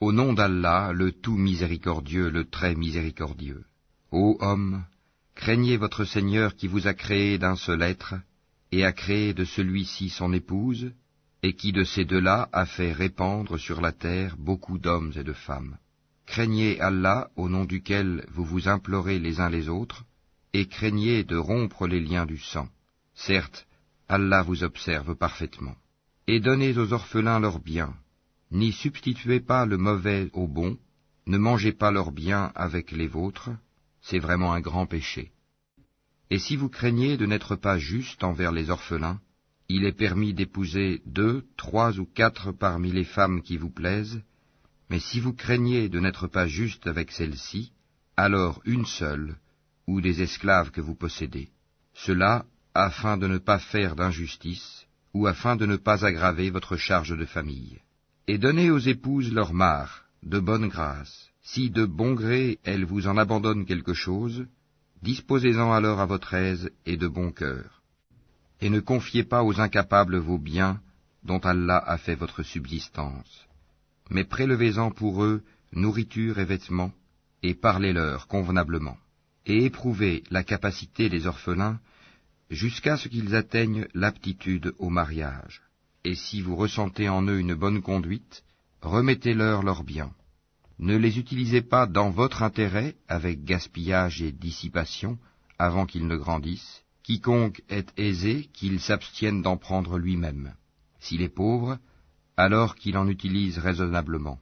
Au nom d'Allah, le tout miséricordieux, le très miséricordieux. Ô hommes, craignez votre Seigneur qui vous a créé d'un seul être, et a créé de celui-ci son épouse, et qui de ces deux-là a fait répandre sur la terre beaucoup d'hommes et de femmes. Craignez Allah au nom duquel vous vous implorez les uns les autres, et craignez de rompre les liens du sang. Certes, Allah vous observe parfaitement. Et donnez aux orphelins leurs biens. N'y substituez pas le mauvais au bon, ne mangez pas leurs biens avec les vôtres, c'est vraiment un grand péché. Et si vous craignez de n'être pas juste envers les orphelins, il est permis d'épouser 2, 3 ou 4 parmi les femmes qui vous plaisent, mais si vous craignez de n'être pas juste avec celles-ci, alors une seule, ou des esclaves que vous possédez. Cela afin de ne pas faire d'injustice, ou afin de ne pas aggraver votre charge de famille. Et donnez aux épouses leur mare, de bonne grâce. Si de bon gré elles vous en abandonnent quelque chose, disposez-en alors à votre aise et de bon cœur. Et ne confiez pas aux incapables vos biens, dont Allah a fait votre subsistance. Mais prélevez-en pour eux nourriture et vêtements, et parlez-leur convenablement. Et éprouvez la capacité des orphelins, jusqu'à ce qu'ils atteignent l'aptitude au mariage. Et si vous ressentez en eux une bonne conduite, remettez-leur leurs biens. Ne les utilisez pas dans votre intérêt avec gaspillage et dissipation avant qu'ils ne grandissent. Quiconque est aisé, qu'il s'abstienne d'en prendre lui-même. S'il est pauvre, alors qu'il en utilise raisonnablement.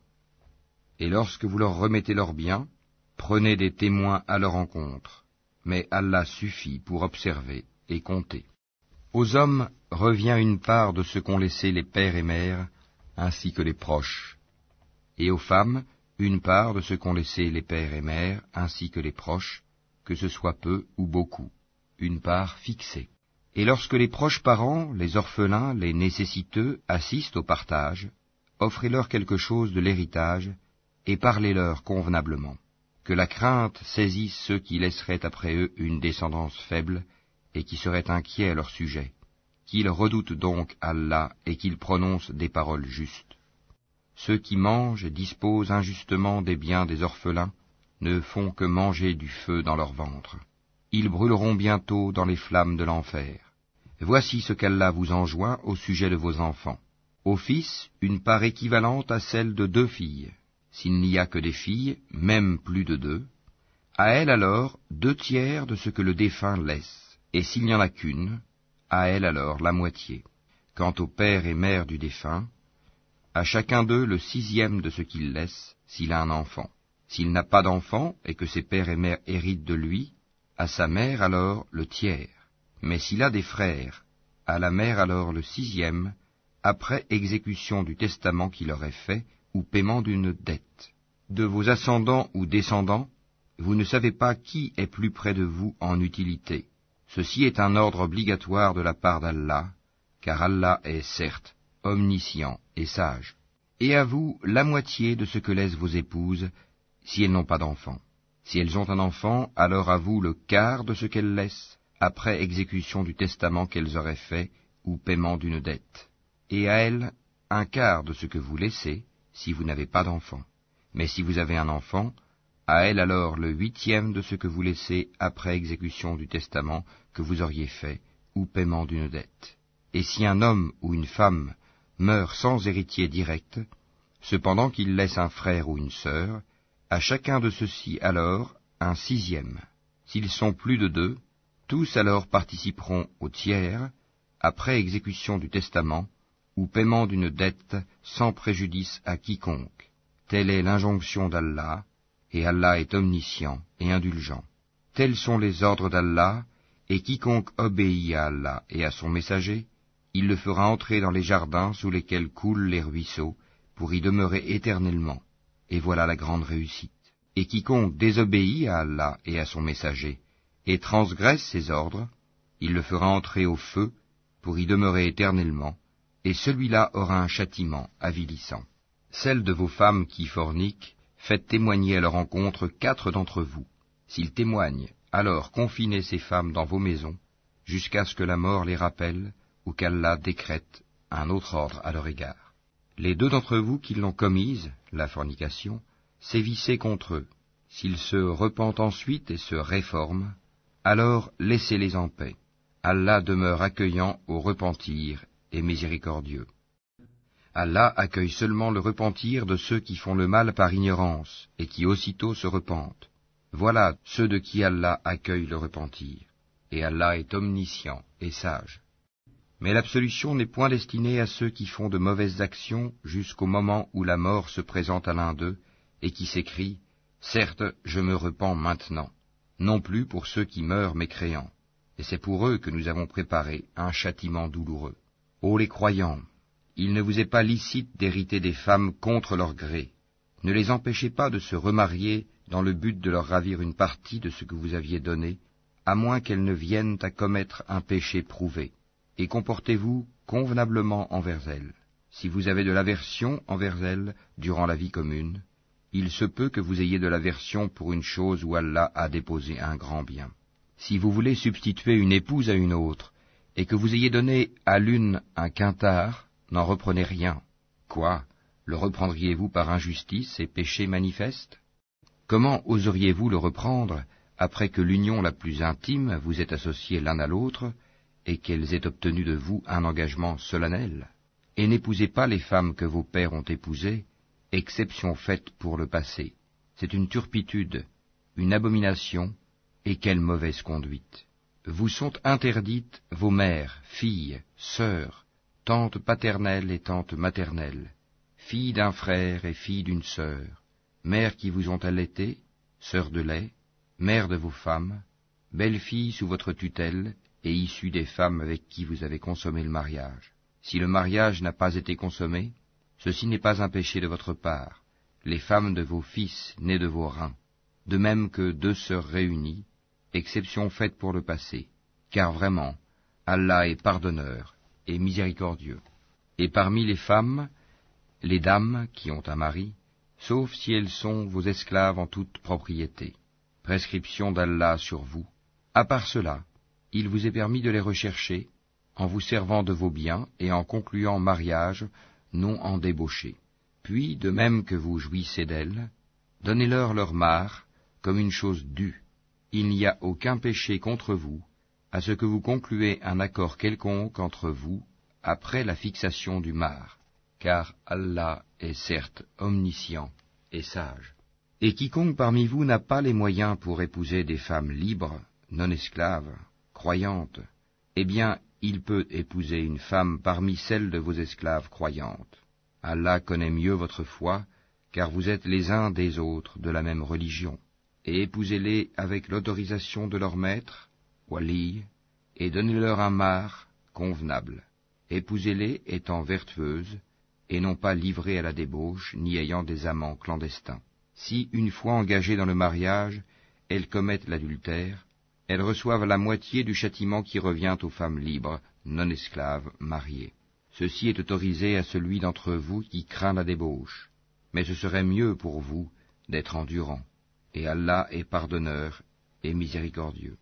Et lorsque vous leur remettez leurs biens, prenez des témoins à leur encontre. Mais Allah suffit pour observer et compter. Aux hommes revient une part de ce qu'ont laissé les pères et mères, ainsi que les proches, et aux femmes une part de ce qu'ont laissé les pères et mères, ainsi que les proches, que ce soit peu ou beaucoup, une part fixée. Et lorsque les proches parents, les orphelins, les nécessiteux assistent au partage, offrez-leur quelque chose de l'héritage, et parlez-leur convenablement. Que la crainte saisisse ceux qui laisseraient après eux une descendance faible, et qui seraient inquiets à leur sujet, qu'ils redoutent donc Allah et qu'ils prononcent des paroles justes. Ceux qui mangent et disposent injustement des biens des orphelins ne font que manger du feu dans leur ventre. Ils brûleront bientôt dans les flammes de l'enfer. Voici ce qu'Allah vous enjoint au sujet de vos enfants. Aux fils, une part équivalente à celle de 2 filles. S'il n'y a que des filles, même plus de 2, à elles alors 2/3 de ce que le défunt laisse. Et s'il n'y en a qu'une, à elle alors la moitié. Quant au père et mère du défunt, à chacun d'eux le 6e de ce qu'il laisse, s'il a un enfant. S'il n'a pas d'enfant, et que ses pères et mères héritent de lui, à sa mère alors le 1/3. Mais s'il a des frères, à la mère alors le 6e, après exécution du testament qu'il aurait fait, ou paiement d'une dette. De vos ascendants ou descendants, vous ne savez pas qui est plus près de vous en utilité. Ceci est un ordre obligatoire de la part d'Allah, car Allah est certes omniscient et sage. Et à vous la moitié de ce que laissent vos épouses, si elles n'ont pas d'enfant. Si elles ont un enfant, alors à vous le quart de ce qu'elles laissent, après exécution du testament qu'elles auraient fait, ou paiement d'une dette. Et à elles, un quart de ce que vous laissez, si vous n'avez pas d'enfant. Mais si vous avez un enfant, à elle alors le 8e de ce que vous laissez après exécution du testament que vous auriez fait, ou paiement d'une dette. Et si un homme ou une femme meurt sans héritier direct, cependant qu'il laisse un frère ou une sœur, à chacun de ceux-ci alors un 6e. S'ils sont plus de 2, tous alors participeront au 1/3, après exécution du testament, ou paiement d'une dette sans préjudice à quiconque. Telle est l'injonction d'Allah, et Allah est omniscient et indulgent. Tels sont les ordres d'Allah, et quiconque obéit à Allah et à son messager, il le fera entrer dans les jardins sous lesquels coulent les ruisseaux, pour y demeurer éternellement. Et voilà la grande réussite. Et quiconque désobéit à Allah et à son messager, et transgresse ses ordres, il le fera entrer au feu, pour y demeurer éternellement, et celui-là aura un châtiment avilissant. Celles de vos femmes qui forniquent, faites témoigner à leur encontre 4 d'entre vous. S'ils témoignent, alors confinez ces femmes dans vos maisons, jusqu'à ce que la mort les rappelle, ou qu'Allah décrète un autre ordre à leur égard. Les deux d'entre vous qui l'ont commise, la fornication, sévissez contre eux. S'ils se repentent ensuite et se réforment, alors laissez-les en paix. Allah demeure accueillant au repentir et miséricordieux. Allah accueille seulement le repentir de ceux qui font le mal par ignorance et qui aussitôt se repentent. Voilà ceux de qui Allah accueille le repentir. Et Allah est omniscient et sage. Mais l'absolution n'est point destinée à ceux qui font de mauvaises actions jusqu'au moment où la mort se présente à l'un d'eux et qui s'écrie « Certes, je me repens maintenant », non plus pour ceux qui meurent mécréants. Et c'est pour eux que nous avons préparé un châtiment douloureux. Ô les croyants, il ne vous est pas licite d'hériter des femmes contre leur gré. Ne les empêchez pas de se remarier dans le but de leur ravir une partie de ce que vous aviez donné, à moins qu'elles ne viennent à commettre un péché prouvé. Et comportez-vous convenablement envers elles. Si vous avez de l'aversion envers elles durant la vie commune, il se peut que vous ayez de l'aversion pour une chose où Allah a déposé un grand bien. Si vous voulez substituer une épouse à une autre, et que vous ayez donné à l'une un quintard, n'en reprenez rien. Quoi? Le reprendriez-vous par injustice et péché manifeste? Comment oseriez-vous le reprendre après que l'union la plus intime vous ait associés l'un à l'autre, et qu'elles aient obtenu de vous un engagement solennel? Et n'épousez pas les femmes que vos pères ont épousées, exception faite pour le passé. C'est une turpitude, une abomination, et quelle mauvaise conduite. Vous sont interdites vos mères, filles, sœurs, tantes paternelles et tantes maternelles, filles d'un frère et filles d'une sœur, mères qui vous ont allaitées, sœurs de lait, mères de vos femmes, belles-filles sous votre tutelle, et issues des femmes avec qui vous avez consommé le mariage. Si le mariage n'a pas été consommé, ceci n'est pas un péché de votre part, les femmes de vos fils nés de vos reins, de même que deux sœurs réunies, exception faite pour le passé, car vraiment, Allah est pardonneur et miséricordieux. Et parmi les femmes, les dames qui ont un mari, sauf si elles sont vos esclaves en toute propriété. Prescription d'Allah sur vous. À part cela, il vous est permis de les rechercher, en vous servant de vos biens et en concluant mariage, non en débauché. Puis, de même que vous jouissez d'elles, donnez-leur leur part, comme une chose due. Il n'y a aucun péché contre vous, à ce que vous concluez un accord quelconque entre vous, après la fixation du mar, car Allah est certes omniscient et sage. Et quiconque parmi vous n'a pas les moyens pour épouser des femmes libres, non esclaves, croyantes, eh bien, il peut épouser une femme parmi celles de vos esclaves croyantes. Allah connaît mieux votre foi, car vous êtes les uns des autres de la même religion. Et épousez-les avec l'autorisation de leur maître, wali, et donnez-leur un mar convenable. Épousez-les étant vertueuses, et non pas livrées à la débauche, ni ayant des amants clandestins. Si, une fois engagées dans le mariage, elles commettent l'adultère, elles reçoivent la moitié du châtiment qui revient aux femmes libres, non esclaves, mariées. Ceci est autorisé à celui d'entre vous qui craint la débauche, mais ce serait mieux pour vous d'être endurant. Et Allah est pardonneur et miséricordieux.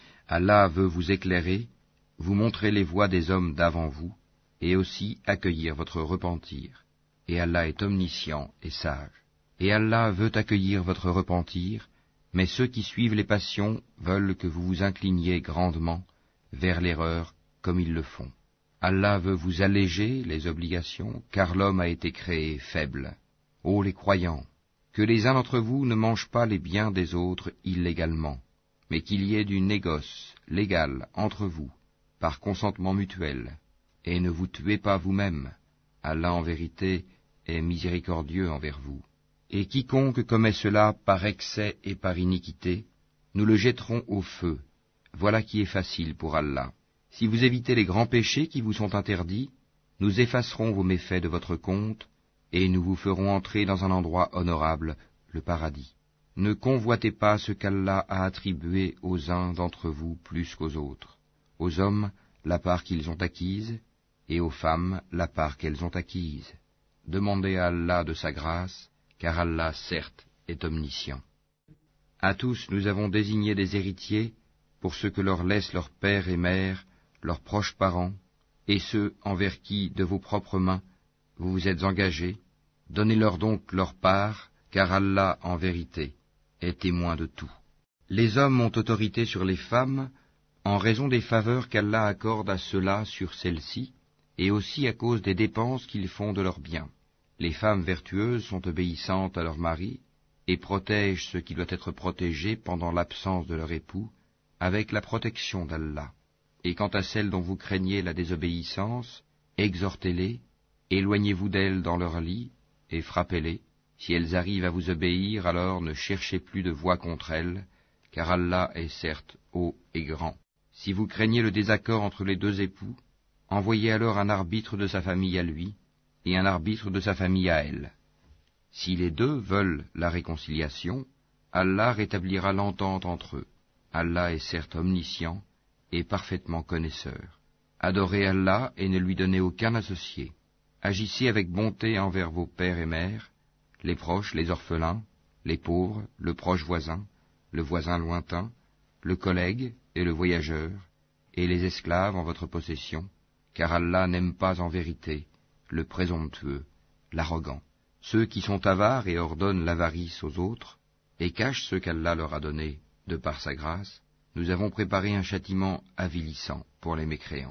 Allah veut vous éclairer, vous montrer les voies des hommes d'avant vous, et aussi accueillir votre repentir. Et Allah est omniscient et sage. Et Allah veut accueillir votre repentir, mais ceux qui suivent les passions veulent que vous vous incliniez grandement vers l'erreur comme ils le font. Allah veut vous alléger les obligations, car l'homme a été créé faible. Ô les croyants, que les uns d'entre vous ne mangent pas les biens des autres illégalement, mais qu'il y ait du négoce légal entre vous, par consentement mutuel, et ne vous tuez pas vous-même. Allah en vérité est miséricordieux envers vous. Et quiconque commet cela par excès et par iniquité, nous le jetterons au feu. Voilà qui est facile pour Allah. Si vous évitez les grands péchés qui vous sont interdits, nous effacerons vos méfaits de votre compte, et nous vous ferons entrer dans un endroit honorable, le paradis. Ne convoitez pas ce qu'Allah a attribué aux uns d'entre vous plus qu'aux autres. Aux hommes, la part qu'ils ont acquise, et aux femmes, la part qu'elles ont acquise. Demandez à Allah de sa grâce, car Allah, certes, est omniscient. À tous nous avons désigné des héritiers pour ce que leur laissent leurs pères et mères, leurs proches parents, et ceux envers qui, de vos propres mains, vous vous êtes engagés, donnez-leur donc leur part, car Allah, en vérité, est témoin de tout. Les hommes ont autorité sur les femmes en raison des faveurs qu'Allah accorde à ceux-là sur celles-ci, et aussi à cause des dépenses qu'ils font de leurs biens. Les femmes vertueuses sont obéissantes à leur mari, et protègent ce qui doit être protégé pendant l'absence de leur époux, avec la protection d'Allah. Et quant à celles dont vous craignez la désobéissance, exhortez-les, éloignez-vous d'elles dans leur lit, et frappez-les. Si elles arrivent à vous obéir, alors ne cherchez plus de voie contre elles, car Allah est certes haut et grand. Si vous craignez le désaccord entre les deux époux, envoyez alors un arbitre de sa famille à lui, et un arbitre de sa famille à elle. Si les deux veulent la réconciliation, Allah rétablira l'entente entre eux. Allah est certes omniscient et parfaitement connaisseur. Adorez Allah et ne lui donnez aucun associé. Agissez avec bonté envers vos pères et mères, les proches, les orphelins, les pauvres, le proche voisin, le voisin lointain, le collègue et le voyageur, et les esclaves en votre possession, car Allah n'aime pas en vérité le présomptueux, l'arrogant, ceux qui sont avares et ordonnent l'avarice aux autres, et cachent ce qu'Allah leur a donné de par sa grâce. Nous avons préparé un châtiment avilissant pour les mécréants.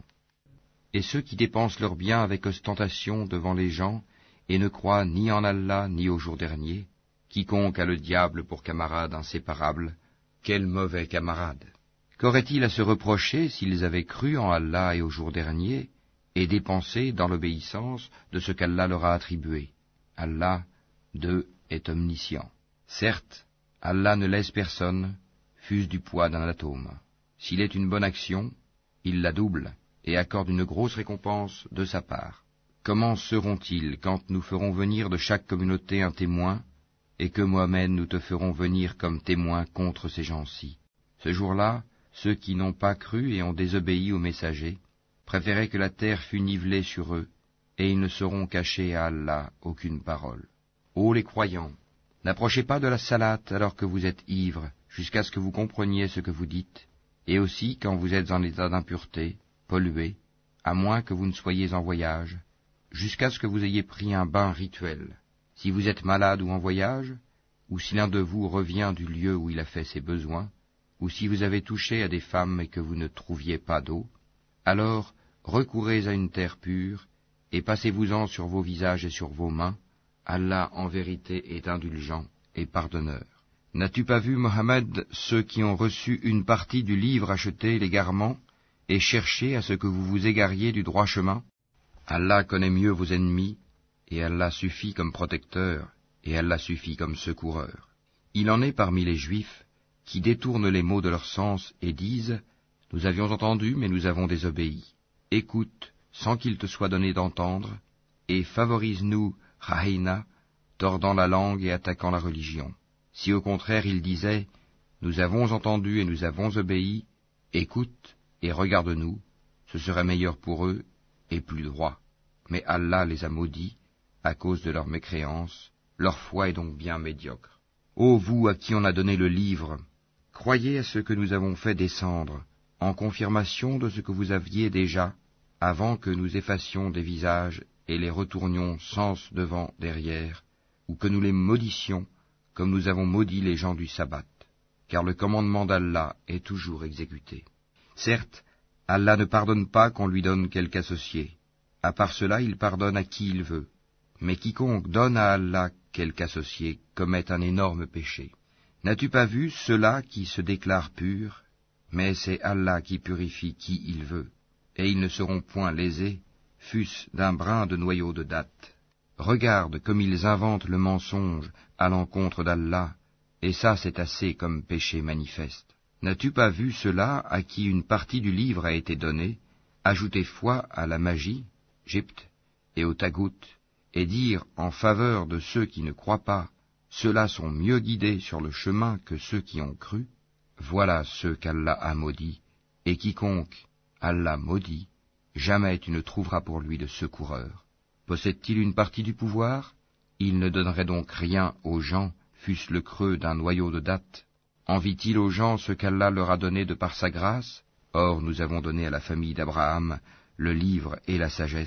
Et ceux qui dépensent leurs biens avec ostentation devant les gens, et ne croient ni en Allah ni au jour dernier, quiconque a le diable pour camarade inséparable, quel mauvais camarade! Qu'auraient-ils à se reprocher s'ils avaient cru en Allah et au jour dernier, et dépensé dans l'obéissance de ce qu'Allah leur a attribué? Allah, d'eux, est omniscient. Certes, Allah ne laisse personne, fût-ce du poids d'un atome. S'il est une bonne action, il la double, et accorde une grosse récompense de sa part. Comment seront-ils quand nous ferons venir de chaque communauté un témoin, et que Mohammed nous te ferons venir comme témoin contre ces gens-ci? Ce jour-là, ceux qui n'ont pas cru et ont désobéi aux messagers préféraient que la terre fût nivelée sur eux, et ils ne sauront cacher à Allah aucune parole. Ô les croyants, n'approchez pas de la salate alors que vous êtes ivres, jusqu'à ce que vous compreniez ce que vous dites, et aussi quand vous êtes en état d'impureté, pollué, à moins que vous ne soyez en voyage, jusqu'à ce que vous ayez pris un bain rituel. Si vous êtes malade ou en voyage, ou si l'un de vous revient du lieu où il a fait ses besoins, ou si vous avez touché à des femmes et que vous ne trouviez pas d'eau, alors recourez à une terre pure, et passez-vous-en sur vos visages et sur vos mains. Allah en vérité est indulgent et pardonneur. N'as-tu pas vu, Mohammed, ceux qui ont reçu une partie du livre acheter l'égarement, et cherché à ce que vous vous égariez du droit chemin? Allah connaît mieux vos ennemis, et Allah suffit comme protecteur, et Allah suffit comme secoureur. Il en est parmi les Juifs qui détournent les mots de leur sens et disent « Nous avions entendu, mais nous avons désobéi. Écoute, sans qu'il te soit donné d'entendre, et favorise-nous, Rahina, tordant la langue et attaquant la religion. Si au contraire ils disaient « Nous avons entendu et nous avons obéi, écoute et regarde-nous, ce serait meilleur pour eux et plus droit. » Mais Allah les a maudits à cause de leur mécréance, leur foi est donc bien médiocre. Ô vous à qui on a donné le livre, croyez à ce que nous avons fait descendre, en confirmation de ce que vous aviez déjà, avant que nous effacions des visages et les retournions sens devant, derrière, ou que nous les maudissions, comme nous avons maudit les gens du sabbat, car le commandement d'Allah est toujours exécuté. Certes, Allah ne pardonne pas qu'on lui donne quelque associé. À part cela, il pardonne à qui il veut. Mais quiconque donne à Allah quelque associé commet un énorme péché. N'as-tu pas vu ceux-là qui se déclarent purs? Mais c'est Allah qui purifie qui il veut, et ils ne seront point lésés, fût-ce d'un brin de noyau de date. Regarde comme ils inventent le mensonge à l'encontre d'Allah, et ça c'est assez comme péché manifeste. N'as-tu pas vu ceux-là à qui une partie du livre a été donnée, ajouter foi à la magie, Gypte, et au tagout, et dire en faveur de ceux qui ne croient pas, ceux-là sont mieux guidés sur le chemin que ceux qui ont cru? Voilà ceux qu'Allah a maudits, et quiconque Allah maudit, jamais tu ne trouveras pour lui de secoureur. Possède-t-il une partie du pouvoir? Il ne donnerait donc rien aux gens, fût-ce le creux d'un noyau de date. Envie-t-il aux gens ce qu'Allah leur a donné de par sa grâce? Or nous avons donné à la famille d'Abraham le livre et la sagesse,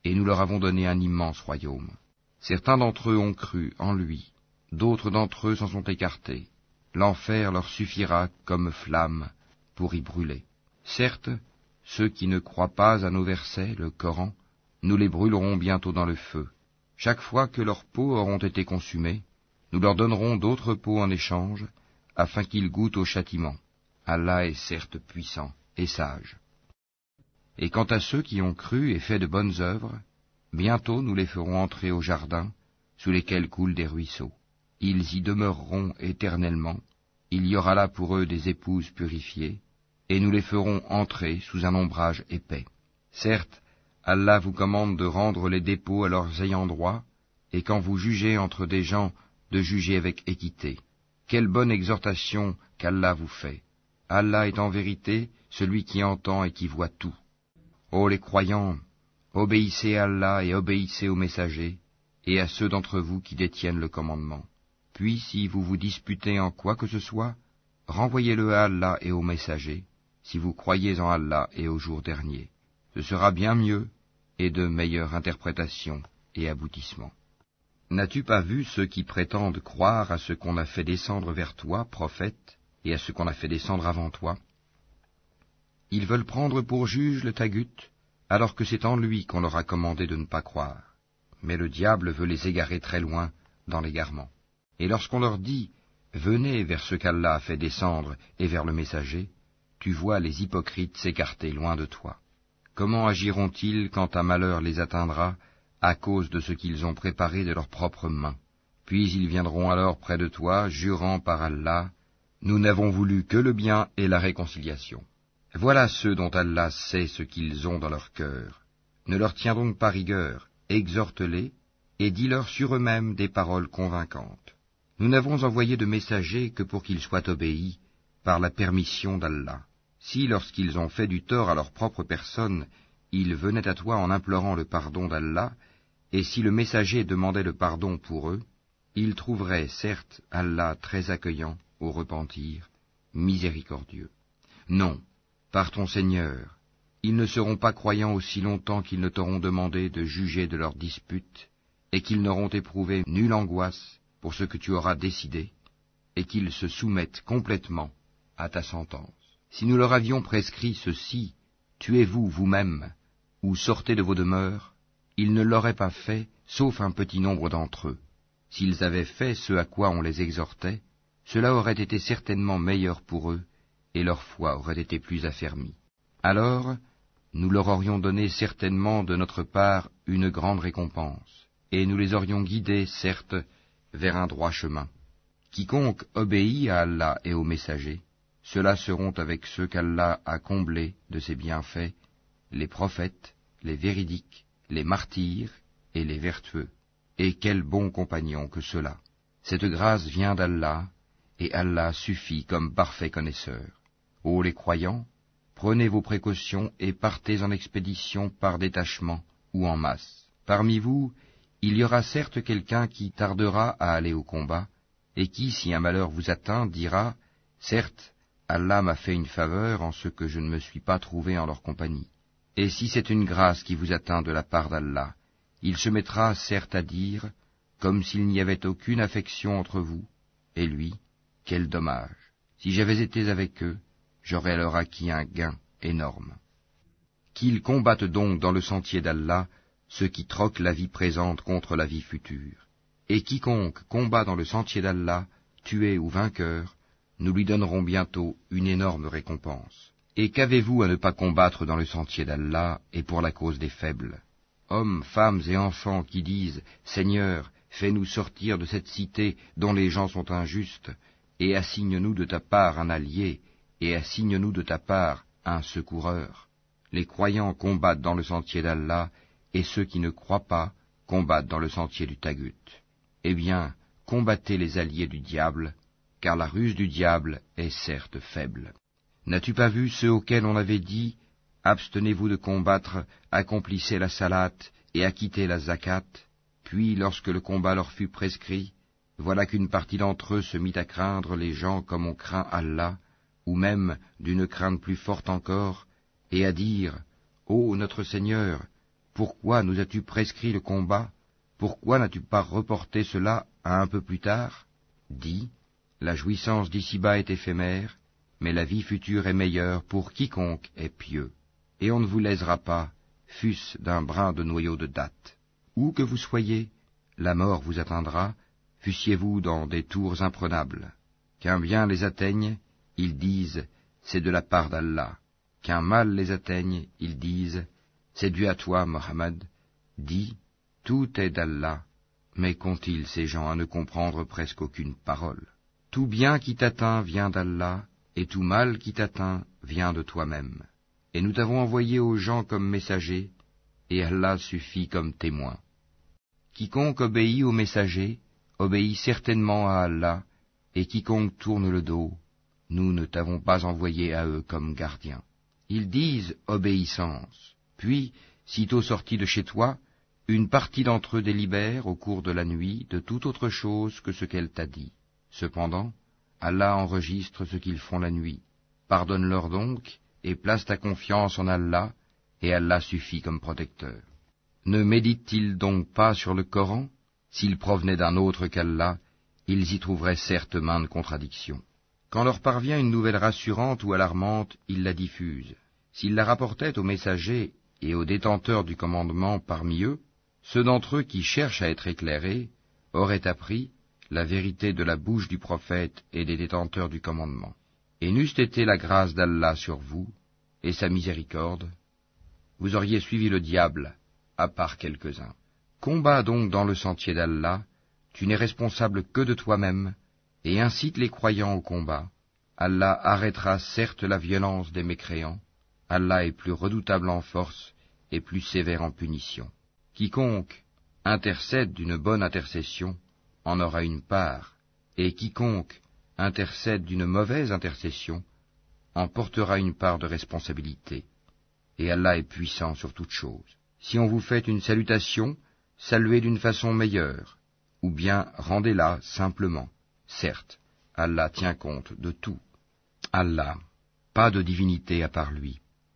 et nous leur avons donné un immense royaume. Certains d'entre eux ont cru en lui, d'autres d'entre eux s'en sont écartés. L'enfer leur suffira comme flamme pour y brûler. Certes, ceux qui ne croient pas à nos versets, le Coran, nous les brûlerons bientôt dans le feu. Chaque fois que leurs peaux auront été consumées, nous leur donnerons d'autres peaux en échange, afin qu'ils goûtent au châtiment. Allah est certes puissant et sage. Et quant à ceux qui ont cru et fait de bonnes œuvres, bientôt nous les ferons entrer au jardin, sous lesquels coulent des ruisseaux. Ils y demeureront éternellement, il y aura là pour eux des épouses purifiées, et nous les ferons entrer sous un ombrage épais. Certes, Allah vous commande de rendre les dépôts à leurs ayants droit, et quand vous jugez entre des gens, de juger avec équité. Quelle bonne exhortation qu'Allah vous fait. Allah est en vérité celui qui entend et qui voit tout. Ô les croyants, obéissez à Allah et obéissez aux messagers, et à ceux d'entre vous qui détiennent le commandement. Puis, si vous vous disputez en quoi que ce soit, renvoyez-le à Allah et aux messagers, si vous croyez en Allah et au jour dernier. Ce sera bien mieux, et de meilleure interprétation et aboutissement. N'as-tu pas vu ceux qui prétendent croire à ce qu'on a fait descendre vers toi, prophète, et à ce qu'on a fait descendre avant toi? Ils veulent prendre pour juge le Tagut, alors que c'est en lui qu'on leur a commandé de ne pas croire. Mais le diable veut les égarer très loin dans l'égarement. Et lorsqu'on leur dit « Venez vers ce qu'Allah a fait descendre et vers le messager », tu vois les hypocrites s'écarter loin de toi. Comment agiront-ils quand un malheur les atteindra à cause de ce qu'ils ont préparé de leurs propres mains? Puis ils viendront alors près de toi, jurant par Allah, « Nous n'avons voulu que le bien et la réconciliation. » Voilà ceux dont Allah sait ce qu'ils ont dans leur cœur. Ne leur tiens donc pas rigueur, exhorte-les, et dis-leur sur eux-mêmes des paroles convaincantes. Nous n'avons envoyé de messagers que pour qu'ils soient obéis par la permission d'Allah. Si, lorsqu'ils ont fait du tort à leur propre personne, ils venaient à toi en implorant le pardon d'Allah, et si le messager demandait le pardon pour eux, ils trouveraient certes Allah très accueillant au repentir, miséricordieux. Non, par ton Seigneur, ils ne seront pas croyants aussi longtemps qu'ils ne t'auront demandé de juger de leurs disputes, et qu'ils n'auront éprouvé nulle angoisse pour ce que tu auras décidé, et qu'ils se soumettent complètement à ta sentence. Si nous leur avions prescrit ceci, tuez-vous vous-même, ou sortez de vos demeures, ils ne l'auraient pas fait, sauf un petit nombre d'entre eux. S'ils avaient fait ce à quoi on les exhortait, cela aurait été certainement meilleur pour eux, et leur foi aurait été plus affermie. Alors, nous leur aurions donné certainement de notre part une grande récompense, et nous les aurions guidés, certes, vers un droit chemin. Quiconque obéit à Allah et aux messagers, ceux-là seront avec ceux qu'Allah a comblés de ses bienfaits, les prophètes, les véridiques, les martyrs et les vertueux. Et quels bons compagnons que ceux-là. Cette grâce vient d'Allah, et Allah suffit comme parfait connaisseur. Ô les croyants, prenez vos précautions et partez en expédition par détachement ou en masse. Parmi vous, il y aura certes quelqu'un qui tardera à aller au combat, et qui, si un malheur vous atteint, dira « Certes, Allah m'a fait une faveur en ce que je ne me suis pas trouvé en leur compagnie. » Et si c'est une grâce qui vous atteint de la part d'Allah, il se mettra certes à dire, comme s'il n'y avait aucune affection entre vous, et lui, quel dommage. Si j'avais été avec eux, j'aurais alors acquis un gain énorme. Qu'ils combattent donc dans le sentier d'Allah ceux qui troquent la vie présente contre la vie future. Et quiconque combat dans le sentier d'Allah, tué ou vainqueur, nous lui donnerons bientôt une énorme récompense. Et qu'avez-vous à ne pas combattre dans le sentier d'Allah et pour la cause des faibles? Hommes, femmes et enfants qui disent « Seigneur, fais-nous sortir de cette cité dont les gens sont injustes, et assigne-nous de ta part un allié, et assigne-nous de ta part un secoureur. » Les croyants combattent dans le sentier d'Allah, et ceux qui ne croient pas combattent dans le sentier du Tagut. Eh bien, combattez les alliés du diable, car la ruse du diable est certes faible. N'as-tu pas vu ceux auxquels on avait dit « Abstenez-vous de combattre, accomplissez la salate et acquittez la zakat » Puis, lorsque le combat leur fut prescrit, voilà qu'une partie d'entre eux se mit à craindre les gens comme on craint Allah, ou même d'une crainte plus forte encore, et à dire « Ô notre Seigneur, pourquoi nous as-tu prescrit le combat? Pourquoi n'as-tu pas reporté cela à un peu plus tard? Dis, la jouissance d'ici-bas est éphémère, mais la vie future est meilleure pour quiconque est pieux. Et on ne vous lésera pas, fût-ce d'un brin de noyau de datte. Où que vous soyez, la mort vous atteindra, fussiez-vous dans des tours imprenables. Qu'un bien les atteigne, ils disent, c'est de la part d'Allah. Qu'un mal les atteigne, ils disent, c'est dû à toi, Mohammed. Dis, tout est d'Allah, mais qu'ont-ils ces gens à ne comprendre presque aucune parole? Tout bien qui t'atteint vient d'Allah, et tout mal qui t'atteint vient de toi-même. Et nous t'avons envoyé aux gens comme messagers, et Allah suffit comme témoin. Quiconque obéit aux messagers, obéit certainement à Allah, et quiconque tourne le dos, nous ne t'avons pas envoyé à eux comme gardiens. Ils disent obéissance, puis, sitôt sortis de chez toi, une partie d'entre eux délibère au cours de la nuit de toute autre chose que ce qu'elle t'a dit. Cependant, Allah enregistre ce qu'ils font la nuit. Pardonne-leur donc, et place ta confiance en Allah, et Allah suffit comme protecteur. Ne méditent-ils donc pas sur le Coran? S'ils provenaient d'un autre qu'Allah, ils y trouveraient certes maintes contradictions. Quand leur parvient une nouvelle rassurante ou alarmante, ils la diffusent. S'ils la rapportaient aux messagers et aux détenteurs du commandement parmi eux, ceux d'entre eux qui cherchent à être éclairés auraient appris la vérité de la bouche du prophète et des détenteurs du commandement. Et n'eût été la grâce d'Allah sur vous, et sa miséricorde, vous auriez suivi le diable, à part quelques-uns. Combats donc dans le sentier d'Allah, tu n'es responsable que de toi-même, et incite les croyants au combat. Allah arrêtera certes la violence des mécréants, Allah est plus redoutable en force et plus sévère en punition. Quiconque intercède d'une bonne intercession en aura une part, et quiconque intercède d'une mauvaise intercession en portera une part de responsabilité. Et Allah est puissant sur toutes choses. Si on vous fait une salutation, saluez d'une façon meilleure, ou bien rendez-la simplement. Certes, Allah tient compte de tout. Allah, pas de divinité à part lui.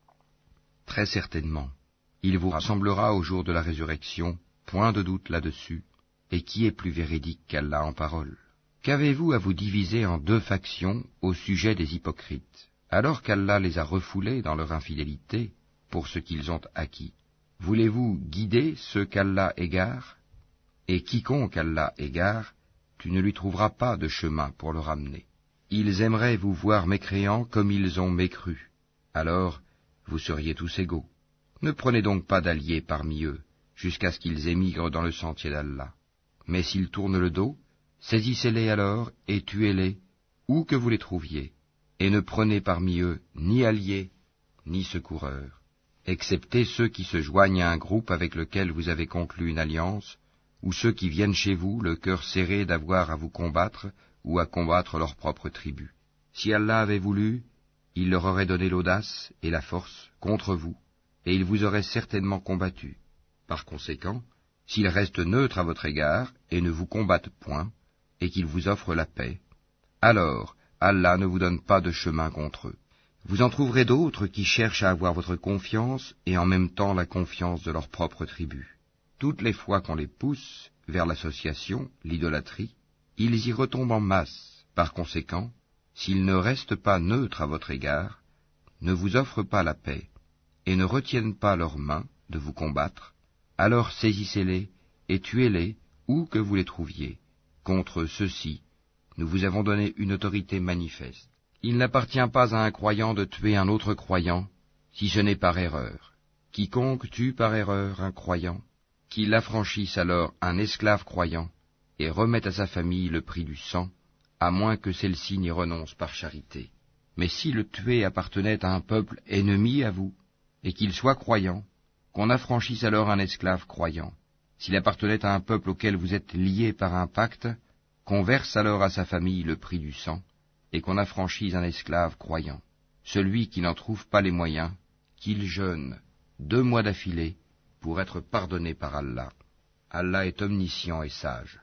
Très certainement, il vous rassemblera au jour de la résurrection, point de doute là-dessus, et qui est plus véridique qu'Allah en parole? Qu'avez-vous à vous diviser en deux factions au sujet des hypocrites, alors qu'Allah les a refoulés dans leur infidélité pour ce qu'ils ont acquis? Voulez-vous guider ceux qu'Allah égare? Et quiconque Allah égare, tu ne lui trouveras pas de chemin pour le ramener. Ils aimeraient vous voir mécréants comme ils ont mécru. Alors, vous seriez tous égaux. Ne prenez donc pas d'alliés parmi eux, jusqu'à ce qu'ils émigrent dans le sentier d'Allah. Mais s'ils tournent le dos, saisissez-les alors et tuez-les, où que vous les trouviez, et ne prenez parmi eux ni alliés, ni secoureurs, excepté ceux qui se joignent à un groupe avec lequel vous avez conclu une alliance, ou ceux qui viennent chez vous, le cœur serré d'avoir à vous combattre ou à combattre leur propre tribu. Si Allah avait voulu, il leur aurait donné l'audace et la force contre vous, et ils vous auraient certainement combattu. Par conséquent, s'ils restent neutres à votre égard et ne vous combattent point, et qu'ils vous offrent la paix, alors Allah ne vous donne pas de chemin contre eux. Vous en trouverez d'autres qui cherchent à avoir votre confiance et en même temps la confiance de leur propre tribu. Toutes les fois qu'on les pousse vers l'association, l'idolâtrie, ils y retombent en masse. Par conséquent, s'ils ne restent pas neutres à votre égard, ne vous offrent pas la paix, et ne retiennent pas leurs mains de vous combattre, alors saisissez-les et tuez-les où que vous les trouviez. Contre ceux-ci, nous vous avons donné une autorité manifeste. Il n'appartient pas à un croyant de tuer un autre croyant, si ce n'est par erreur. Quiconque tue par erreur un croyant, qu'il affranchisse alors un esclave croyant, et remette à sa famille le prix du sang, à moins que celle-ci n'y renonce par charité. Mais si le tué appartenait à un peuple ennemi à vous, et qu'il soit croyant, qu'on affranchisse alors un esclave croyant. S'il appartenait à un peuple auquel vous êtes liés par un pacte, qu'on verse alors à sa famille le prix du sang, et qu'on affranchisse un esclave croyant. Celui qui n'en trouve pas les moyens, qu'il jeûne 2 mois d'affilée, pour être pardonné par Allah. Allah est omniscient et sage.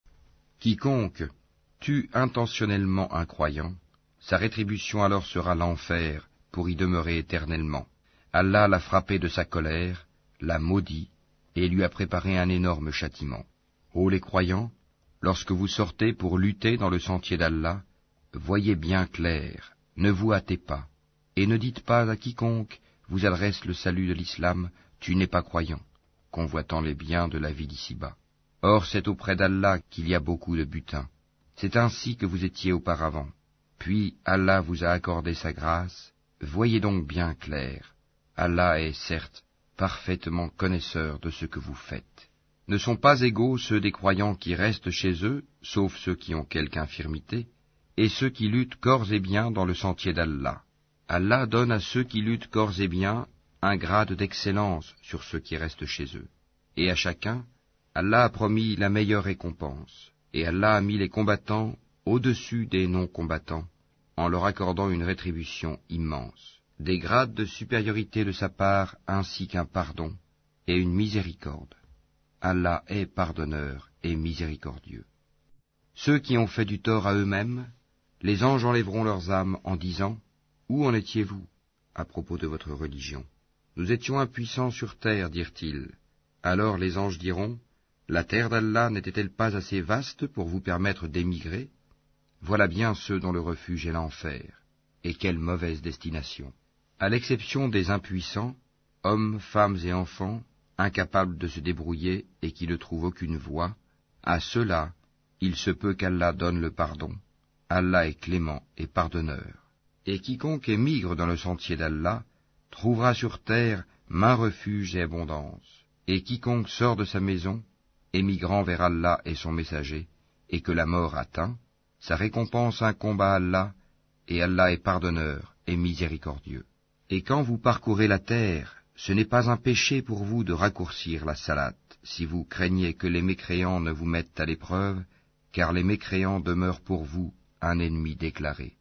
Quiconque tue intentionnellement un croyant, sa rétribution alors sera l'enfer pour y demeurer éternellement. Allah l'a frappé de sa colère, l'a maudit et lui a préparé un énorme châtiment. Ô les croyants, lorsque vous sortez pour lutter dans le sentier d'Allah, voyez bien clair, ne vous hâtez pas, et ne dites pas à quiconque vous adresse le salut de l'islam, tu n'es pas croyant, convoitant les biens de la vie d'ici-bas. Or c'est auprès d'Allah qu'il y a beaucoup de butin. C'est ainsi que vous étiez auparavant. Puis Allah vous a accordé sa grâce, voyez donc bien clair. Allah est certes parfaitement connaisseur de ce que vous faites. Ne sont pas égaux ceux des croyants qui restent chez eux, sauf ceux qui ont quelque infirmité, et ceux qui luttent corps et biens dans le sentier d'Allah. Allah donne à ceux qui luttent corps et biens un grade d'excellence sur ceux qui restent chez eux. Et à chacun, Allah a promis la meilleure récompense, et Allah a mis les combattants au-dessus des non-combattants, en leur accordant une rétribution immense, des grades de supériorité de sa part ainsi qu'un pardon et une miséricorde. Allah est pardonneur et miséricordieux. Ceux qui ont fait du tort à eux-mêmes, les anges enlèveront leurs âmes en disant « Où en étiez-vous à propos de votre religion ?» Nous étions impuissants sur terre, dirent-ils. Alors les anges diront « La terre d'Allah n'était-elle pas assez vaste pour vous permettre d'émigrer ? Voilà bien ceux dont le refuge est l'enfer. Et quelle mauvaise destination ! À l'exception des impuissants, hommes, femmes et enfants, incapables de se débrouiller et qui ne trouvent aucune voie, à ceux-là, il se peut qu'Allah donne le pardon. Allah est clément et pardonneur. Et quiconque émigre dans le sentier d'Allah trouvera sur terre maint refuge et abondance. Et quiconque sort de sa maison, émigrant vers Allah et son messager, et que la mort atteint, sa récompense incombe à Allah, et Allah est pardonneur et miséricordieux. Et quand vous parcourez la terre, ce n'est pas un péché pour vous de raccourcir la salate, si vous craignez que les mécréants ne vous mettent à l'épreuve, car les mécréants demeurent pour vous un ennemi déclaré.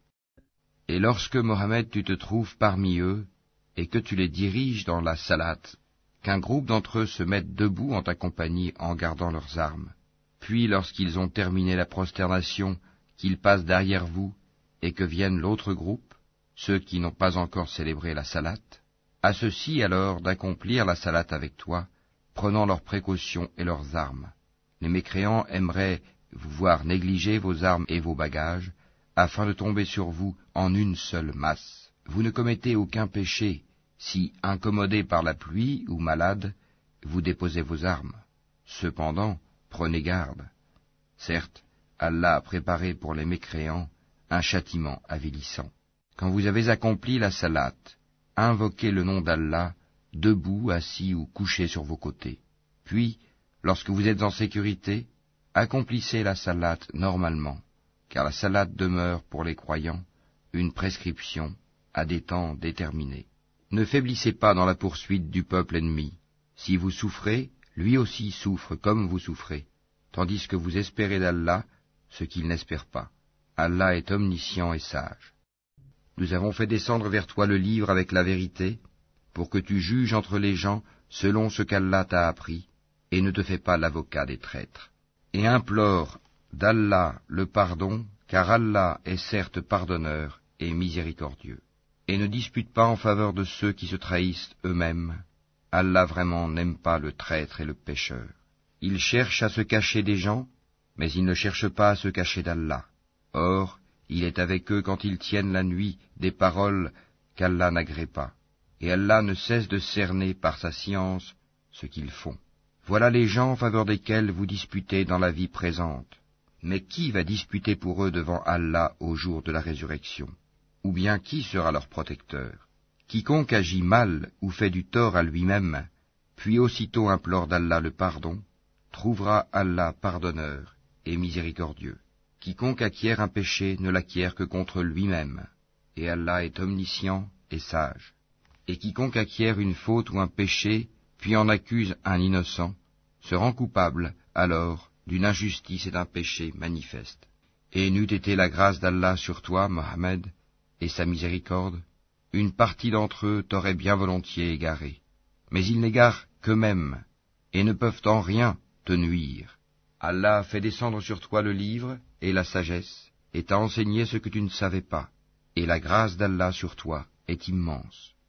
Et lorsque, Mohammed, tu te trouves parmi eux, et que tu les diriges dans la salate, qu'un groupe d'entre eux se mette debout en ta compagnie en gardant leurs armes, puis lorsqu'ils ont terminé la prosternation, qu'ils passent derrière vous, et que vienne l'autre groupe, ceux qui n'ont pas encore célébré la salate, à ceux-ci alors d'accomplir la salate avec toi, prenant leurs précautions et leurs armes. Les mécréants aimeraient vous voir négliger vos armes et vos bagages, afin de tomber sur vous en une seule masse. Vous ne commettez aucun péché, si, incommodés par la pluie ou malades, vous déposez vos armes. Cependant, prenez garde. Certes, Allah a préparé pour les mécréants un châtiment avilissant. Quand vous avez accompli la salate, invoquez le nom d'Allah, debout, assis ou couché sur vos côtés. Puis, lorsque vous êtes en sécurité, accomplissez la salate normalement, car la salate demeure pour les croyants une prescription à des temps déterminés. Ne faiblissez pas dans la poursuite du peuple ennemi. Si vous souffrez, lui aussi souffre comme vous souffrez, tandis que vous espérez d'Allah ce qu'il n'espère pas. Allah est omniscient et sage. Nous avons fait descendre vers toi le livre avec la vérité, pour que tu juges entre les gens selon ce qu'Allah t'a appris, et ne te fais pas l'avocat des traîtres. Et implore d'Allah le pardon, car Allah est certes pardonneur et miséricordieux. Et ne dispute pas en faveur de ceux qui se trahissent eux-mêmes. Allah vraiment n'aime pas le traître et le pécheur. Il cherche à se cacher des gens, mais il ne cherche pas à se cacher d'Allah. Or, il est avec eux quand ils tiennent la nuit des paroles qu'Allah n'agrée pas. Et Allah ne cesse de cerner par sa science ce qu'ils font. Voilà les gens en faveur desquels vous disputez dans la vie présente. Mais qui va disputer pour eux devant Allah au jour de la résurrection? Ou bien qui sera leur protecteur? Quiconque agit mal ou fait du tort à lui-même, puis aussitôt implore d'Allah le pardon, trouvera Allah pardonneur et miséricordieux. Quiconque acquiert un péché ne l'acquiert que contre lui-même, et Allah est omniscient et sage. Et quiconque acquiert une faute ou un péché, puis en accuse un innocent, se rend coupable, alors, d'une injustice et d'un péché manifeste. Et n'eût été la grâce d'Allah sur toi, Mohammed, et sa miséricorde, une partie d'entre eux t'aurait bien volontiers égaré. Mais ils n'égarent qu'eux-mêmes, et ne peuvent en rien te nuire. Allah a fait descendre sur toi le livre et la sagesse, et t'a enseigné ce que tu ne savais pas, et la grâce d'Allah sur toi est immense.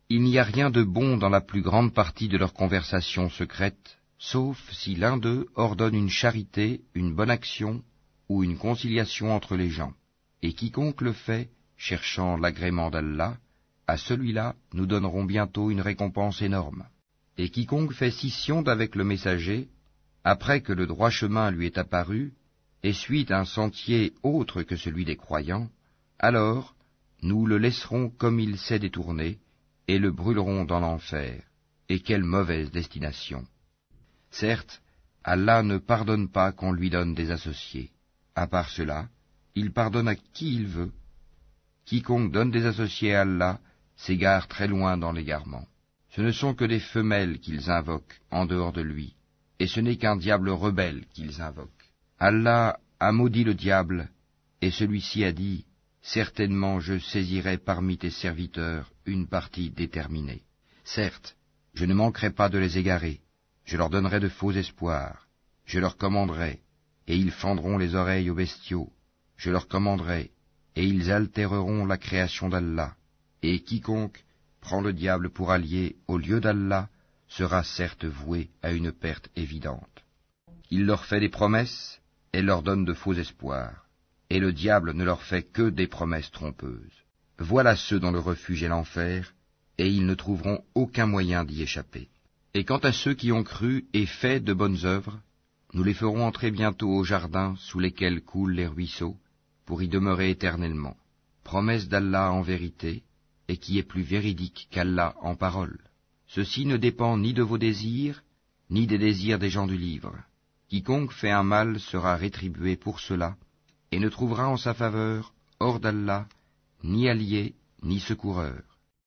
Il n'y a rien de bon dans la plus grande partie de leur conversation secrète, sauf si l'un d'eux ordonne une charité, une bonne action ou une conciliation entre les gens. Et quiconque le fait, cherchant l'agrément d'Allah, à celui-là nous donnerons bientôt une récompense énorme. Et quiconque fait scission d'avec le messager, après que le droit chemin lui est apparu, et suit un sentier autre que celui des croyants, alors nous le laisserons comme il s'est détourné, et le brûlerons dans l'enfer. Et quelle mauvaise destination! Certes, Allah ne pardonne pas qu'on lui donne des associés. À part cela, il pardonne à qui il veut. Quiconque donne des associés à Allah s'égare très loin dans l'égarement. Ce ne sont que des femelles qu'ils invoquent en dehors de lui, et ce n'est qu'un diable rebelle qu'ils invoquent. Allah a maudit le diable, et celui-ci a dit, « Certainement je saisirai parmi tes serviteurs une partie déterminée. Certes, je ne manquerai pas de les égarer, je leur donnerai de faux espoirs, je leur commanderai, et ils fendront les oreilles aux bestiaux, je leur commanderai, et ils altéreront la création d'Allah, et quiconque prend le diable pour allié au lieu d'Allah sera certes voué à une perte évidente. Il leur fait des promesses et leur donne de faux espoirs, et le diable ne leur fait que des promesses trompeuses. Voilà ceux dont le refuge est l'enfer, et ils ne trouveront aucun moyen d'y échapper. Et quant à ceux qui ont cru et fait de bonnes œuvres, nous les ferons entrer bientôt au jardin sous lesquels coulent les ruisseaux, pour y demeurer éternellement. Promesse d'Allah en vérité, et qui est plus véridique qu'Allah en parole. Ceci ne dépend ni de vos désirs, ni des désirs des gens du livre. Quiconque fait un mal sera rétribué pour cela, et ne trouvera en sa faveur, hors d'Allah, ni allié, ni secoureur.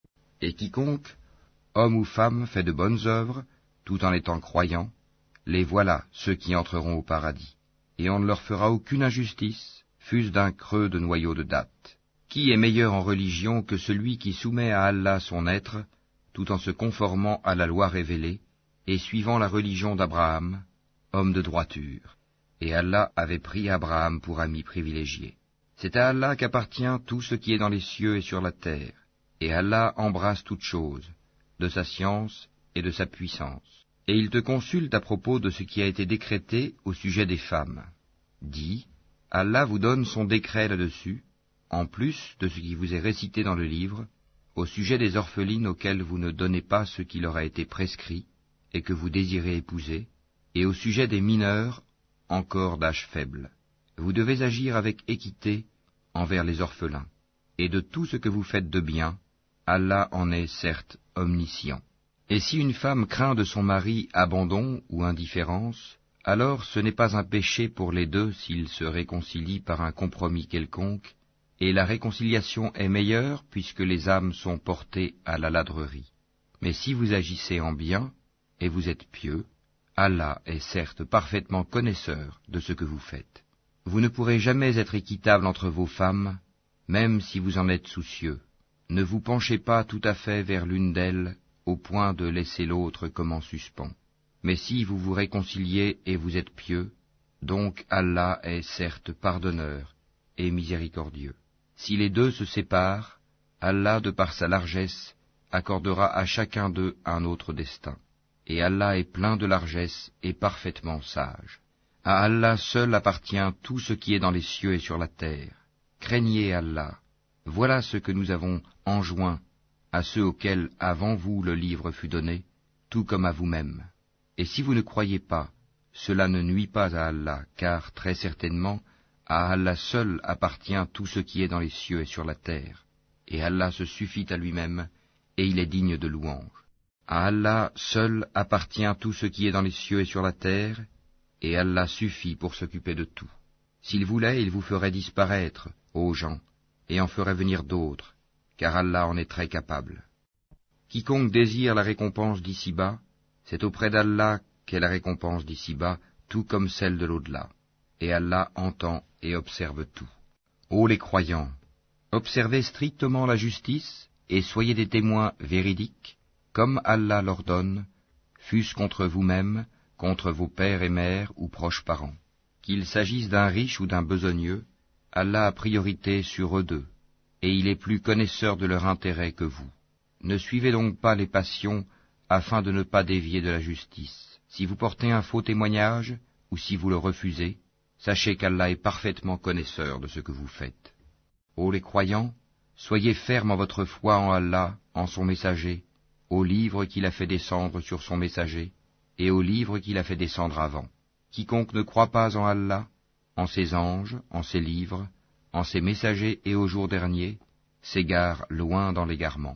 Et quiconque, homme ou femme, fait de bonnes œuvres, tout en étant croyant, les voilà ceux qui entreront au paradis. Et on ne leur fera aucune injustice, fût-ce d'un creux de noyau de date. Qui est meilleur en religion que celui qui soumet à Allah son être, tout en se conformant à la loi révélée, et suivant la religion d'Abraham, homme de droiture. Et Allah avait pris Abraham pour ami privilégié. C'est à Allah qu'appartient tout ce qui est dans les cieux et sur la terre, et Allah embrasse toutes choses, de sa science et de sa puissance. Et il te consulte à propos de ce qui a été décrété au sujet des femmes. Dis, Allah vous donne son décret là-dessus, en plus de ce qui vous est récité dans le livre, au sujet des orphelines auxquelles vous ne donnez pas ce qui leur a été prescrit, et que vous désirez épouser, et au sujet des mineurs, encore d'âge faible. Vous devez agir avec équité envers les orphelins, et de tout ce que vous faites de bien, Allah en est certes omniscient. Et si une femme craint de son mari abandon ou indifférence, alors ce n'est pas un péché pour les deux s'ils se réconcilient par un compromis quelconque, et la réconciliation est meilleure puisque les âmes sont portées à la ladrerie. Mais si vous agissez en bien, et vous êtes pieux, Allah est certes parfaitement connaisseur de ce que vous faites. Vous ne pourrez jamais être équitable entre vos femmes, même si vous en êtes soucieux. Ne vous penchez pas tout à fait vers l'une d'elles, au point de laisser l'autre comme en suspens. Mais si vous vous réconciliez et vous êtes pieux, donc Allah est certes pardonneur et miséricordieux. Si les deux se séparent, Allah, de par sa largesse, accordera à chacun d'eux un autre destin. Et Allah est plein de largesse et parfaitement sage. À Allah seul appartient tout ce qui est dans les cieux et sur la terre. Craignez Allah. Voilà ce que nous avons enjoint à ceux auxquels avant vous le livre fut donné, tout comme à vous-même. Et si vous ne croyez pas, cela ne nuit pas à Allah, car très certainement, à Allah seul appartient tout ce qui est dans les cieux et sur la terre. Et Allah se suffit à lui-même, et il est digne de louange. À Allah seul appartient tout ce qui est dans les cieux et sur la terre, et Allah suffit pour s'occuper de tout. S'il voulait, il vous ferait disparaître, ô gens, et en ferait venir d'autres, car Allah en est très capable. Quiconque désire la récompense d'ici-bas, c'est auprès d'Allah qu'est la récompense d'ici-bas, tout comme celle de l'au-delà. Et Allah entend et observe tout. Ô les croyants, observez strictement la justice, et soyez des témoins véridiques, comme Allah l'ordonne, fût-ce contre vous-même, contre vos pères et mères ou proches parents. Qu'il s'agisse d'un riche ou d'un besogneux, Allah a priorité sur eux deux, et il est plus connaisseur de leur intérêt que vous. Ne suivez donc pas les passions, afin de ne pas dévier de la justice. Si vous portez un faux témoignage, ou si vous le refusez, sachez qu'Allah est parfaitement connaisseur de ce que vous faites. Ô les croyants, soyez fermes en votre foi en Allah, en son messager, au livre qu'il a fait descendre sur son messager, et au livre qu'il a fait descendre avant. Quiconque ne croit pas en Allah, en ses anges, en ses livres, en ses messagers et au jour dernier, s'égare loin dans l'égarement.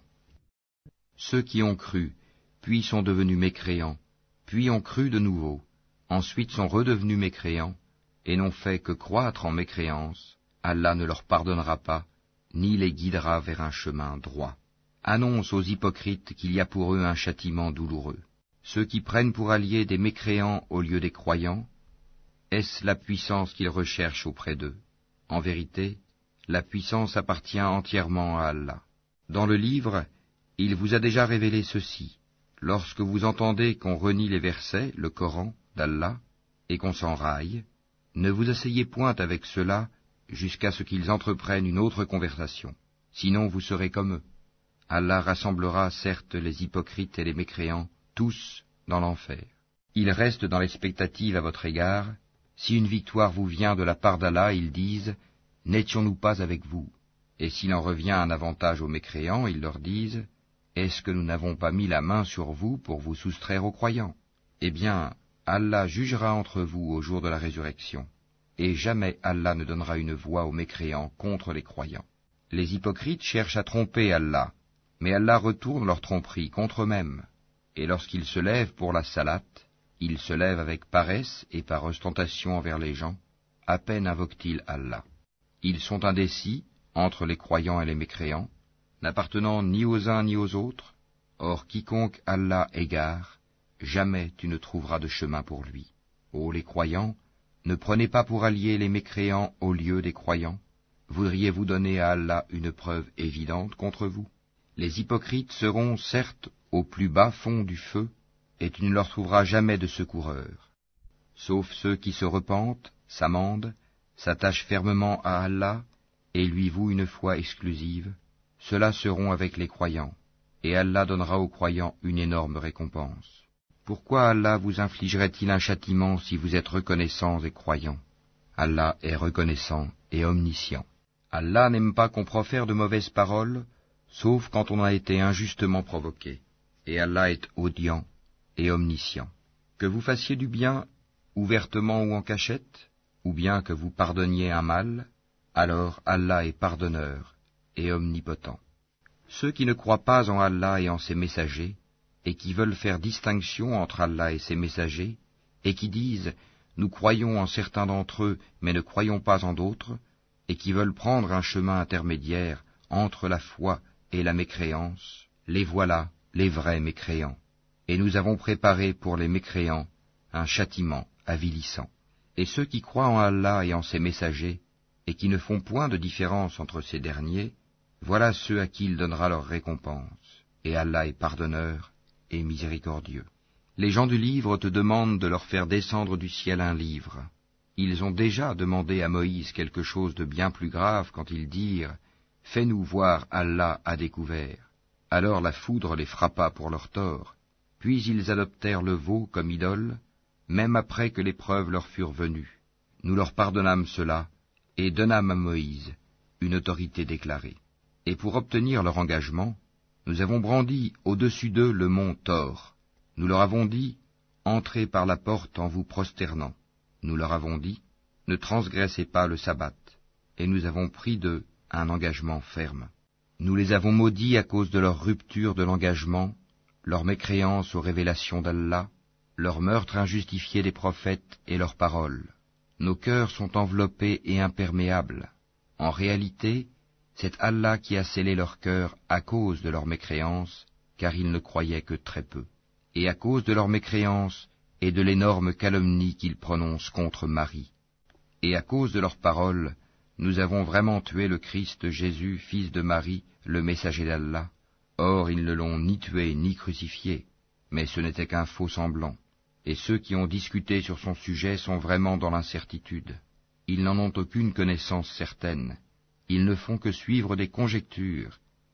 Ceux qui ont cru, puis sont devenus mécréants, puis ont cru de nouveau, ensuite sont redevenus mécréants, et n'ont fait que croître en mécréance, Allah ne leur pardonnera pas, ni les guidera vers un chemin droit. Annonce aux hypocrites qu'il y a pour eux un châtiment douloureux. Ceux qui prennent pour alliés des mécréants au lieu des croyants, est-ce la puissance qu'ils recherchent auprès d'eux? En vérité, la puissance appartient entièrement à Allah. Dans le livre, il vous a déjà révélé ceci. Lorsque vous entendez qu'on renie les versets, le Coran, d'Allah, et qu'on s'en raille, ne vous asseyez point avec ceux-là jusqu'à ce qu'ils entreprennent une autre conversation. Sinon vous serez comme eux. Allah rassemblera certes les hypocrites et les mécréants, tous dans l'enfer. Ils restent dans l'expectative à votre égard. Si une victoire vous vient de la part d'Allah, ils disent « N'étions-nous pas avec vous ?» Et s'il en revient un avantage aux mécréants, ils leur disent « Est-ce que nous n'avons pas mis la main sur vous pour vous soustraire aux croyants ?» Eh bien, Allah jugera entre vous au jour de la résurrection, et jamais Allah ne donnera une voix aux mécréants contre les croyants. Les hypocrites cherchent à tromper Allah, mais Allah retourne leur tromperie contre eux-mêmes, et lorsqu'ils se lèvent pour la salate, ils se lèvent avec paresse et par ostentation envers les gens, à peine invoquent-ils Allah. Ils sont indécis entre les croyants et les mécréants, n'appartenant ni aux uns ni aux autres. Or quiconque Allah égare, jamais tu ne trouveras de chemin pour lui. Ô les croyants, ne prenez pas pour alliés les mécréants au lieu des croyants. Voudriez-vous donner à Allah une preuve évidente contre vous? Les hypocrites seront certes au plus bas fond du feu, et tu ne leur trouveras jamais de secoureurs. Sauf ceux qui se repentent, s'amendent, s'attachent fermement à Allah, et lui vouent une foi exclusive, ceux-là seront avec les croyants, et Allah donnera aux croyants une énorme récompense. Pourquoi Allah vous infligerait-il un châtiment si vous êtes reconnaissants et croyants? Allah est reconnaissant et omniscient. Allah n'aime pas qu'on profère de mauvaises paroles, sauf quand on a été injustement provoqué, et Allah est audient et omniscient. Que vous fassiez du bien, ouvertement ou en cachette, ou bien que vous pardonniez un mal, alors Allah est pardonneur et omnipotent. Ceux qui ne croient pas en Allah et en ses messagers, et qui veulent faire distinction entre Allah et ses messagers, et qui disent « Nous croyons en certains d'entre eux, mais ne croyons pas en d'autres », et qui veulent prendre un chemin intermédiaire entre la foi et la mécréance, les voilà, les vrais mécréants. Et nous avons préparé pour les mécréants un châtiment avilissant. Et ceux qui croient en Allah et en ses messagers, et qui ne font point de différence entre ces derniers, voilà ceux à qui il donnera leur récompense. Et Allah est pardonneur et miséricordieux. Les gens du livre te demandent de leur faire descendre du ciel un livre. Ils ont déjà demandé à Moïse quelque chose de bien plus grave quand ils dirent « Fais-nous voir Allah à découvert ». Alors la foudre les frappa pour leur tort, puis ils adoptèrent le veau comme idole, même après que les preuves leur furent venues. Nous leur pardonnâmes cela, et donnâmes à Moïse une autorité déclarée. Et pour obtenir leur engagement, nous avons brandi au-dessus d'eux le mont Thor. Nous leur avons dit « Entrez par la porte en vous prosternant ». Nous leur avons dit « Ne transgressez pas le sabbat ». Et nous avons pris d'eux un engagement ferme. Nous les avons maudits à cause de leur rupture de l'engagement, leur mécréance aux révélations d'Allah, leur meurtre injustifié des prophètes et leurs paroles. Nos cœurs sont enveloppés et imperméables. En réalité, c'est Allah qui a scellé leurs cœurs à cause de leur mécréance, car ils ne croyaient que très peu. Et à cause de leur mécréance et de l'énorme calomnie qu'ils prononcent contre Marie. Et à cause de leurs paroles, nous avons vraiment tué le Christ Jésus, fils de Marie, le messager d'Allah. Or ils ne l'ont ni tué ni crucifié, mais ce n'était qu'un faux semblant. Et ceux qui ont discuté sur son sujet sont vraiment dans l'incertitude. Ils n'en ont aucune connaissance certaine. Ils ne font que suivre des conjectures,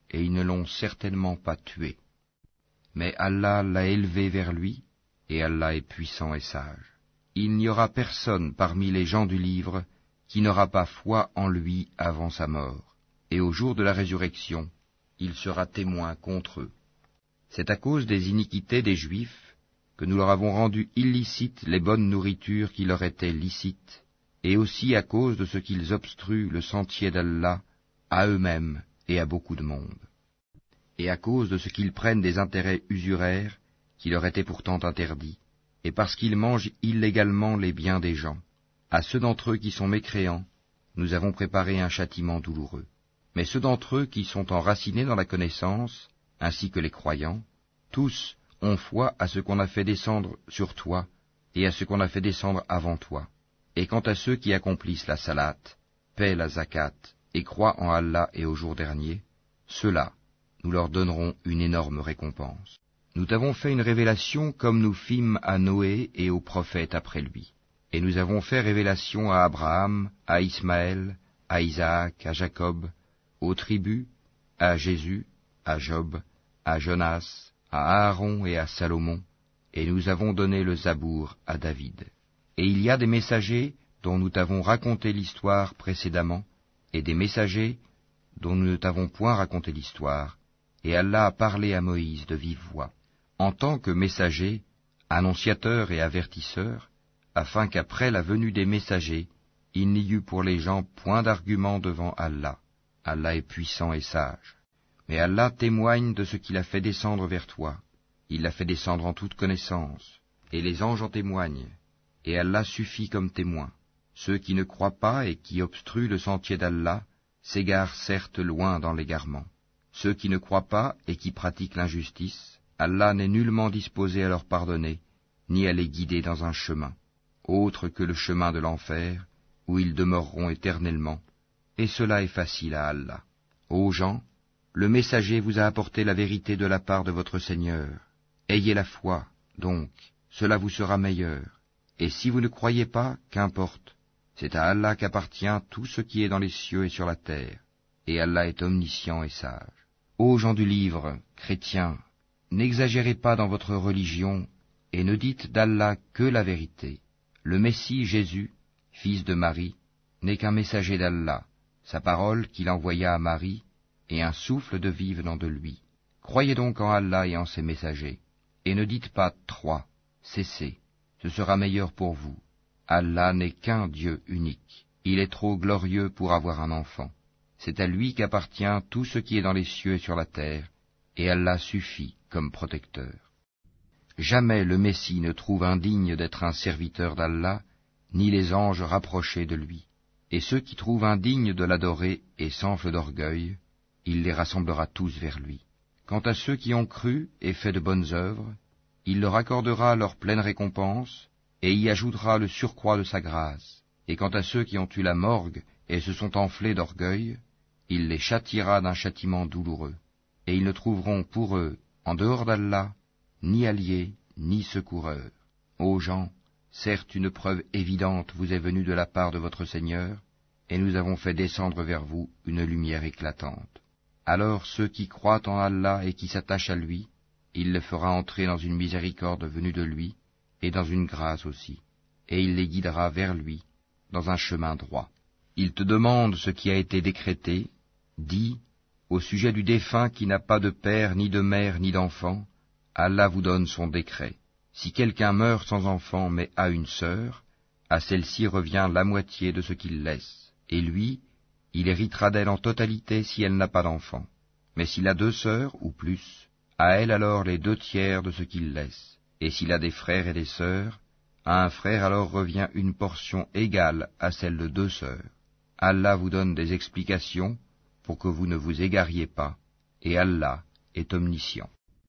et ils ne l'ont certainement pas tué. Mais Allah l'a élevé vers lui, et Allah est puissant et sage. Il n'y aura personne parmi les gens du livre qui n'aura pas foi en lui avant sa mort, et au jour de la résurrection, il sera témoin contre eux. C'est à cause des iniquités des Juifs que nous leur avons rendu illicites les bonnes nourritures qui leur étaient licites, et aussi à cause de ce qu'ils obstruent le sentier d'Allah à eux-mêmes et à beaucoup de monde, et à cause de ce qu'ils prennent des intérêts usuraires qui leur étaient pourtant interdits, et parce qu'ils mangent illégalement les biens des gens. À ceux d'entre eux qui sont mécréants, nous avons préparé un châtiment douloureux. Mais ceux d'entre eux qui sont enracinés dans la connaissance, ainsi que les croyants, tous ont foi à ce qu'on a fait descendre sur toi et à ce qu'on a fait descendre avant toi. Et quant à ceux qui accomplissent la salate, paient la zakat et croient en Allah et au jour dernier, ceux-là, nous leur donnerons une énorme récompense. Nous t'avons fait une révélation comme nous fîmes à Noé et aux prophètes après lui. Et nous avons fait révélation à Abraham, à Ismaël, à Isaac, à Jacob, aux tribus, à Jésus, à Job, à Jonas, à Aaron et à Salomon, et nous avons donné le Zabour à David. Et il y a des messagers dont nous t'avons raconté l'histoire précédemment, et des messagers dont nous ne t'avons point raconté l'histoire, et Allah a parlé à Moïse de vive voix, en tant que messager, annonciateur et avertisseur, afin qu'après la venue des messagers, il n'y eût pour les gens point d'argument devant Allah. Allah est puissant et sage. Mais Allah témoigne de ce qu'il a fait descendre vers toi. Il l'a fait descendre en toute connaissance, et les anges en témoignent, et Allah suffit comme témoin. Ceux qui ne croient pas et qui obstruent le sentier d'Allah s'égarent certes loin dans l'égarement. Ceux qui ne croient pas et qui pratiquent l'injustice, Allah n'est nullement disposé à leur pardonner, ni à les guider dans un chemin, autre que le chemin de l'enfer, où ils demeureront éternellement, et cela est facile à Allah. Ô gens, le messager vous a apporté la vérité de la part de votre Seigneur. Ayez la foi, donc, cela vous sera meilleur. Et si vous ne croyez pas, qu'importe, c'est à Allah qu'appartient tout ce qui est dans les cieux et sur la terre, et Allah est omniscient et sage. Ô gens du livre, chrétiens, n'exagérez pas dans votre religion, et ne dites d'Allah que la vérité. Le Messie Jésus, fils de Marie, n'est qu'un messager d'Allah, sa parole qu'il envoya à Marie, et un souffle de vie venant de lui. Croyez donc en Allah et en ses messagers, et ne dites pas « 3 », cessez, ce sera meilleur pour vous. Allah n'est qu'un Dieu unique, il est trop glorieux pour avoir un enfant. C'est à lui qu'appartient tout ce qui est dans les cieux et sur la terre, et Allah suffit comme protecteur. Jamais le Messie ne trouve indigne d'être un serviteur d'Allah, ni les anges rapprochés de lui. Et ceux qui trouvent indignes de l'adorer et s'enflent d'orgueil, il les rassemblera tous vers lui. Quant à ceux qui ont cru et fait de bonnes œuvres, il leur accordera leur pleine récompense, et y ajoutera le surcroît de sa grâce. Et quant à ceux qui ont eu la morgue et se sont enflés d'orgueil, il les châtiera d'un châtiment douloureux. Et ils ne trouveront pour eux, en dehors d'Allah, ni alliés, ni secoureurs. Ô gens, certes une preuve évidente vous est venue de la part de votre Seigneur, et nous avons fait descendre vers vous une lumière éclatante. Alors ceux qui croient en Allah et qui s'attachent à lui, il les fera entrer dans une miséricorde venue de lui, et dans une grâce aussi, et il les guidera vers lui, dans un chemin droit. Il te demande ce qui a été décrété, dis, au sujet du défunt qui n'a pas de père, ni de mère, ni d'enfant, Allah vous donne son décret. Si quelqu'un meurt sans enfant mais a une sœur, à celle-ci revient la moitié de ce qu'il laisse, et lui, il héritera d'elle en totalité si elle n'a pas d'enfant. Mais s'il a 2 sœurs ou plus, à elle alors les 2/3 de ce qu'il laisse. Et s'il a des frères et des sœurs, à un frère alors revient une portion égale à celle de 2 sœurs. Allah vous donne des explications pour que vous ne vous égariez pas, et Allah est omniscient.